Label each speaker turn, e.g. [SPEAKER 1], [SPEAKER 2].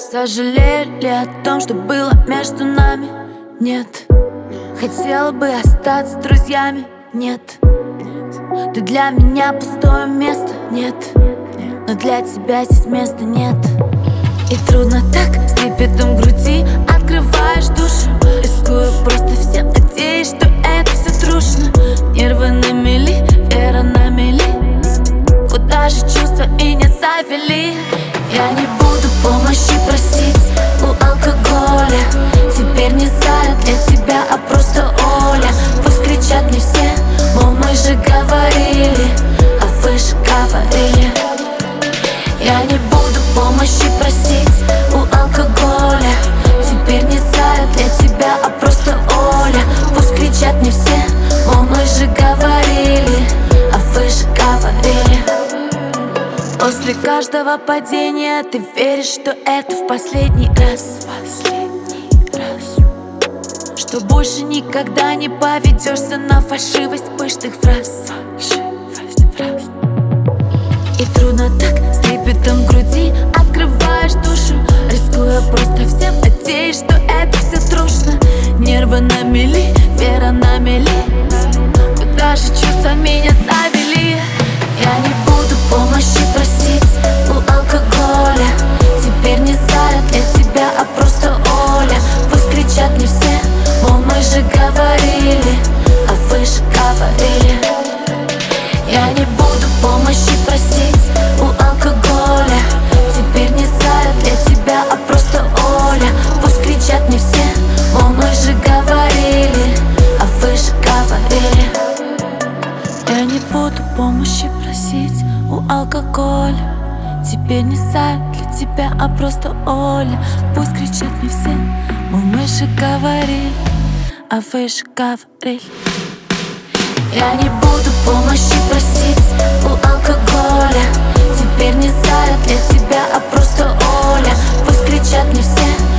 [SPEAKER 1] Сожалели о том, что было между нами? Нет. Хотела бы остаться друзьями? Нет. Ты для меня пустое место? Нет. Но для тебя здесь места нет. И трудно так, с трепетом груди открываешь душу, рискуя просто всем, надеясь, что это все трушно. Нервы на мели, вера на мели, куда же чувства меня завели? Я не буду помощи просить у алкоголя. Теперь не Зая для тебя, а просто Оля. Пусть кричат не все, мол, мы же говорили, а вы же говорили. Я не буду помощи просить у алкоголя. Теперь не Зая для тебя, а просто Оля. Пусть кричат не все, мол, мы же говорили, а вы же говорили. После каждого падения ты веришь, что это в последний раз, что больше никогда не поведешься на фальшивость пышных фраз. И трудно так, с трепетом в груди открываешь душу, рискуя просто всем, надеясь, что это все трушно. Нервы на мели, вера на мели, куда же чувства меня завели? Я не буду помощи просить у алкоголя. Теперь не Зая для тебя, а просто Оля. Пусть кричат не все, мол, мы же говорили, а вы же говорили. Я не буду помощи просить у алкоголя. Теперь не Зая для тебя, а просто Оля. Пусть кричат не все, мол, мы же говорили, а вы же говорили. Я не буду помощи просить у алкоголя. Теперь не Зая для тебя, а просто Оля. Пусть кричат не все, мол, мы же говорили, а вы же говорили. Я не буду помощи просить у алкоголя. Теперь не Зая для тебя, а просто Оля. Пусть кричат не все,